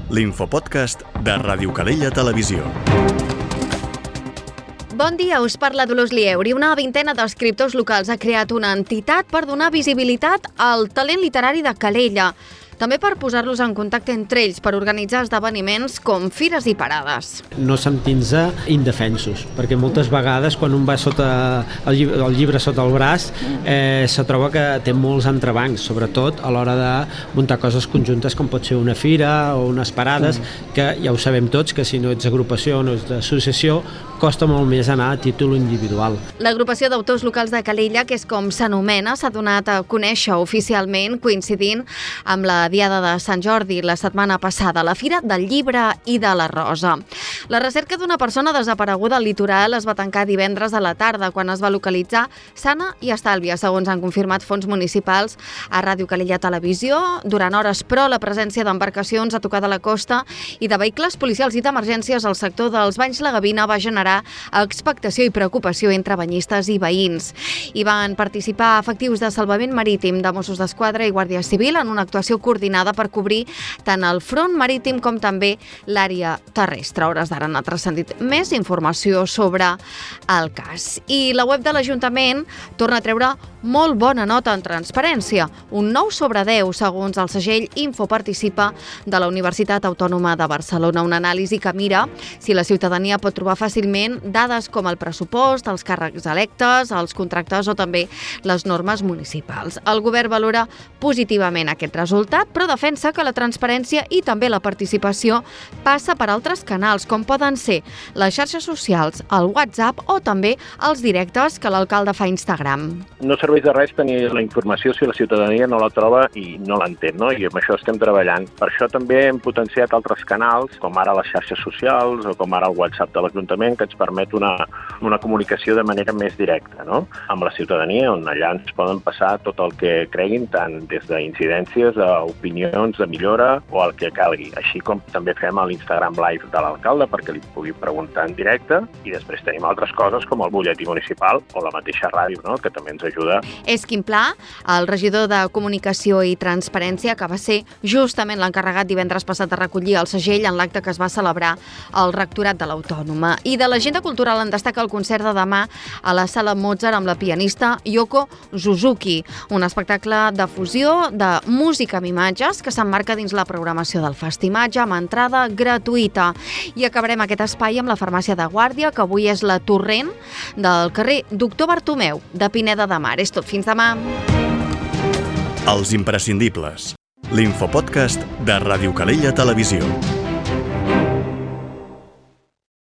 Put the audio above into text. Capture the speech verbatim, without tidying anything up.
l'infopodcast de Ràdio Calella Televisió. Bon dia, us parla Dolors Lieuri. Una vintena d'escriptors locals ha creat una entitat per donar visibilitat al talent literari de Calella, també per posar-los en contacte entre ells, per organitzar esdeveniments com fires i parades. No sentir-se indefensos, perquè moltes vegades quan un va sota el llibre, el llibre sota el braç eh, se troba que té molts entrebancs, sobretot a l'hora de muntar coses conjuntes com pot ser una fira o unes parades, que ja ho sabem tots, que si no ets agrupació o no ets associació, costa molt més anar a títol individual. L'agrupació d'autors locals de Calella, que és com s'anomena, s'ha donat a conèixer oficialment coincidint amb la Diada de Sant Jordi la setmana passada, la Fira del Llibre i de la Rosa. La recerca d'una persona desapareguda al litoral es va tancar divendres a la tarda, quan es va localitzar sana i estàlvia, segons han confirmat fons municipals a Ràdio Calella Televisió. Durant hores, però, la presència d'embarcacions a tocar de la costa i de vehicles policials i d'emergències al sector dels Banys La Gavina va generar expectació i preocupació entre banyistes i veïns. Hi van participar efectius de salvament marítim, de Mossos d'Esquadra i Guàrdia Civil en una actuació coordinada per cobrir tant el front marítim com també l'àrea terrestre. A hores d'ara n'ha transcendit més informació sobre el cas. I la web de l'Ajuntament torna a treure molt bona nota en transparència. Un nou sobre deu, segons el segell Infoparticipa de la Universitat Autònoma de Barcelona. Una anàlisi que mira si la ciutadania pot trobar fàcilment dades com el pressupost, els càrrecs electes, els contractes o també les normes municipals. El govern valora positivament aquest resultat, però defensa que la transparència i també la participació passa per altres canals, com poden ser les xarxes socials, el WhatsApp o també els directes que l'alcalde fa a Instagram. No serveix de res tenir la informació si la ciutadania no la troba i no l'entén, no? I amb això estem treballant. Per això també hem potenciat altres canals, com ara les xarxes socials o com ara el WhatsApp de l'Ajuntament, que ens permet una, una comunicació de manera més directa, no? Amb la ciutadania, on allà ens poden passar tot el que creguin, tant des d'incidències a opinions de millora o el que calgui, així com també fem a l'Instagram Live de l'alcalde perquè li pugui preguntar en directe, i després tenim altres coses com el butlletí municipal o la mateixa ràdio, no?, que també ens ajuda. És Quim Pla, el regidor de Comunicació i Transparència, que va ser justament l'encarregat divendres passat de recollir el segell en l'acte que es va celebrar al Rectorat de l'Autònoma. I de l'agenda cultural en destaca el concert de demà a la Sala Mozart amb la pianista Yoko Suzuki, un espectacle de fusió de música amb imatges que s'emmarca dins la programació del Festimatge amb entrada gratuïta. I acabarem aquest espai amb la farmàcia de Guàrdia, que avui és la Torrent del carrer Doctor Bartomeu de Pineda de Mar. És tot, fins demà. Els imprescindibles. L'infopodcast de Ràdio Calella Televisió.